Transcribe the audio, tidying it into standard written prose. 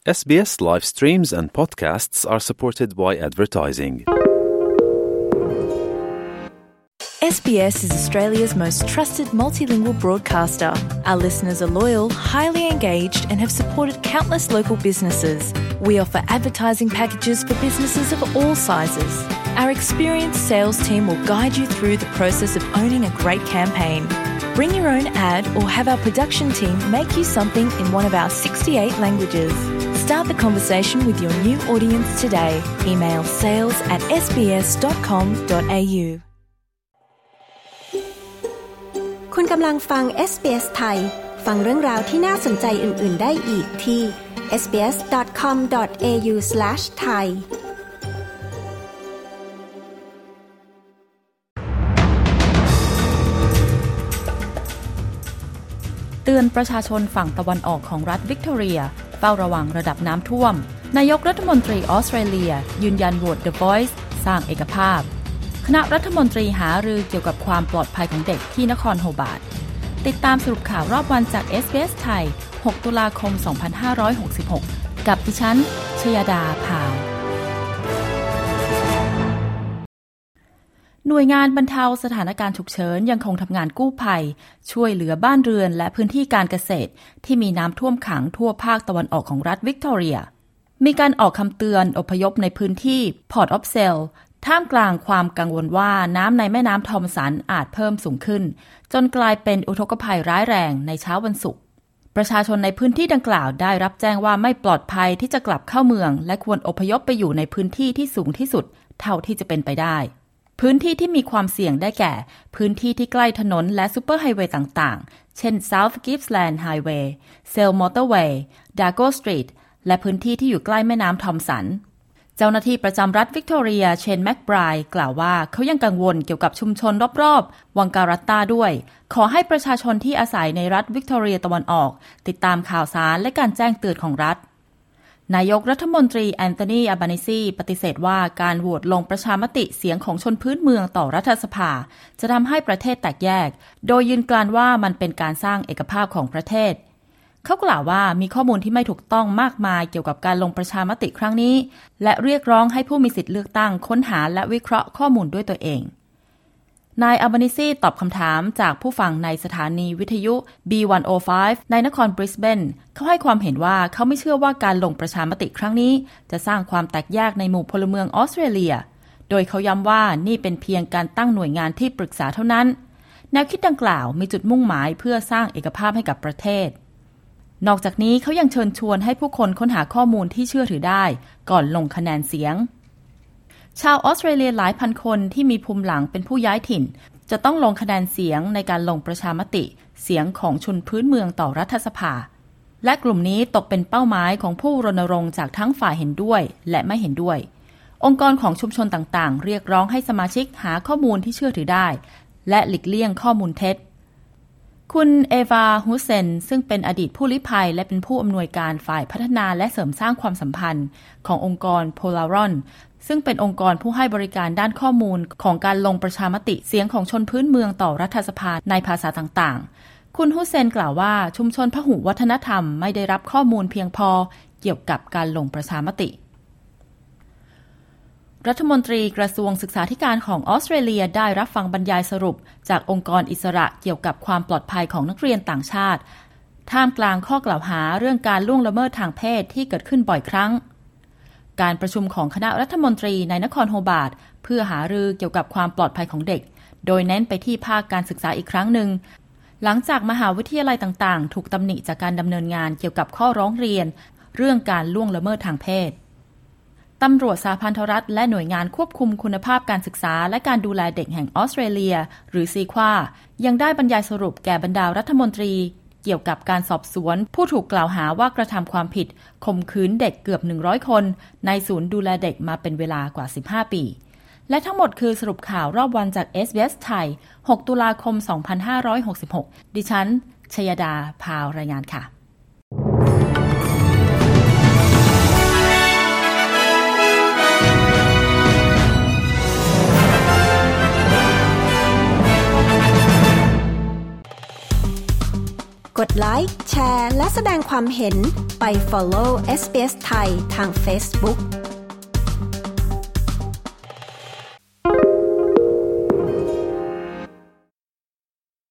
SBS live streams and podcasts are supported by advertising. SBS is Australia's most trusted multilingual broadcaster. Our listeners are loyal, highly engaged, and have supported countless local businesses. We offer advertising packages for businesses of all sizes. Our experienced sales team will guide you through the process of owning a great campaign. Bring your own ad or have our production team make you something in one of our 68 languages. Start the conversation with your new audience today. Email sales@sbs.com.au. คุณกำลังฟัง SBS ไทยฟังเรื่องราวที่น่าสนใจอื่นๆได้อีกที่ sbs.com.au/thai เตือนประชาชนฝั่งตะวันออกของรัฐวิกตอเรียเฝ้าระวังระดับน้ำท่วมนายกรัฐมนตรีออสเตรเลียยืนยันโหวต The Voice สร้างเอกภาพคณะรัฐมนตรีหารือเกี่ยวกับความปลอดภัยของเด็กที่นครโฮบาร์ตติดตามสรุปข่าวรอบวันจาก SBS ไทย 6 ตุลาคม 2566 กับดิฉันชยดาพาวหน่วยงานบรรเทาสถานการณ์ฉุกเฉินยังคงทำงานกู้ภัยช่วยเหลือบ้านเรือนและพื้นที่การเกษตรที่มีน้ำท่วมขังทั่วภาคตะวันออกของรัฐวิกตอเรียมีการออกคำเตือนอพยพในพื้นที่ Port of Sale ท่ามกลางความกังวลว่าน้ำในแม่น้ำทอมสันอาจเพิ่มสูงขึ้นจนกลายเป็นอุทกภัยร้ายแรงในเช้าวันศุกร์ประชาชนในพื้นที่ดังกล่าวได้รับแจ้งว่าไม่ปลอดภัยที่จะกลับเข้าเมืองและควรอพยพไปอยู่ในพื้นที่ที่สูงที่สุดเท่าที่จะเป็นไปได้พื้นที่ที่มีความเสี่ยงได้แก่พื้นที่ที่ใกล้ถนนและซูเปอร์ไฮเวย์ต่างๆเช่น South Gippsland Highway, Sale Motorway, Dargo Street และพื้นที่ที่อยู่ใกล้แม่น้ำทอมสันเจ้าหน้าที่ประจำรัฐวิกตอเรียเชนแม็กไบรด์กล่าวว่าเขายังกังวลเกี่ยวกับชุมชนรอบๆวังการัตตาด้วยขอให้ประชาชนที่อาศัยในรัฐวิกตอเรียตะวันออกติดตามข่าวสารและการแจ้งเตือนของรัฐนายกรัฐมนตรีแอนโทนี อัลบานีซีปฏิเสธว่าการโหวตลงประชามติเสียงของชนพื้นเมืองต่อรัฐสภาจะทำให้ประเทศแตกแยกโดยยืนกรานว่ามันเป็นการสร้างเอกภาพของประเทศเขากล่าวว่ามีข้อมูลที่ไม่ถูกต้องมากมายเกี่ยวกับการลงประชามติครั้งนี้และเรียกร้องให้ผู้มีสิทธิเลือกตั้งค้นหาและวิเคราะห์ข้อมูลด้วยตัวเองนายอัลบานีซีตอบคำถามจากผู้ฟังในสถานีวิทยุ B105 ในนครบริสเบนเขาให้ความเห็นว่าเขาไม่เชื่อว่าการลงประชามติครั้งนี้จะสร้างความแตกแยกในหมู่พลเมืองออสเตรเลียโดยเขาย้ำว่านี่เป็นเพียงการตั้งหน่วยงานที่ปรึกษาเท่านั้นแนวคิดดังกล่าวมีจุดมุ่งหมายเพื่อสร้างเอกภาพให้กับประเทศนอกจากนี้เขายังเชิญชวนให้ผู้คนค้นหาข้อมูลที่เชื่อถือได้ก่อนลงคะแนนเสียงชาวออสเตรเลียหลายพันคนที่มีภูมิหลังเป็นผู้ย้ายถิ่นจะต้องลงคะแนนเสียงในการลงประชามติเสียงของชนพื้นเมืองต่อรัฐสภาและกลุ่มนี้ตกเป็นเป้าหมายของผู้รณรงค์จากทั้งฝ่ายเห็นด้วยและไม่เห็นด้วยองค์กรของชุมชนต่างๆเรียกร้องให้สมาชิกหาข้อมูลที่เชื่อถือได้และหลีกเลี่ยงข้อมูลเท็จคุณเอวา ฮุสเซนซึ่งเป็นอดีตผู้ลี้ภัยและเป็นผู้อำนวยการฝ่ายพัฒนาและเสริมสร้างความสัมพันธ์ขององค์กรโพลารอนซึ่งเป็นองค์กรผู้ให้บริการด้านข้อมูลของการลงประชามติเสียงของชนพื้นเมืองต่อรัฐสภาในภาษาต่างๆคุณฮุสเซนกล่าวว่าชุมชนพหุวัฒนธรรมไม่ได้รับข้อมูลเพียงพอเกี่ยวกับการลงประชามติรัฐมนตรีกระทรวงศึกษาธิการของออสเตรเลียได้รับฟังบรรยายสรุปจากองค์กรอิสระเกี่ยวกับความปลอดภัยของนักเรียนต่างชาติท่ามกลางข้อกล่าวหาเรื่องการล่วงละเมิดทางเพศที่เกิดขึ้นบ่อยครั้งการประชุมของคณะรัฐมนตรีในนครโฮบาร์ตเพื่อหารือเกี่ยวกับความปลอดภัยของเด็กโดยเน้นไปที่ภาคการศึกษาอีกครั้งหนึ่งหลังจากมหาวิทยาลัยต่างๆถูกตำหนิจากการดำเนินงานเกี่ยวกับข้อร้องเรียนเรื่องการล่วงละเมิดทางเพศตำรวจสหพันธรัฐและหน่วยงานควบคุมคุณภาพการศึกษาและการดูแลเด็กแห่งออสเตรเลียหรือซีควายังได้บรรยายสรุปแก่บรรดารัฐมนตรีเกี่ยวกับการสอบสวนผู้ถูกกล่าวหาว่ากระทำความผิดข่มขืนเด็กเกือบ100คนในศูนย์ดูแลเด็กมาเป็นเวลากว่า15ปีและทั้งหมดคือสรุปข่าวรอบวันจาก SBS ไทย 6 ตุลาคม 2566 ดิฉันชยดาพาวรายงานค่ะกดไลค์แชร์และแสดงความเห็นไป follow SBS ไทยทาง Facebook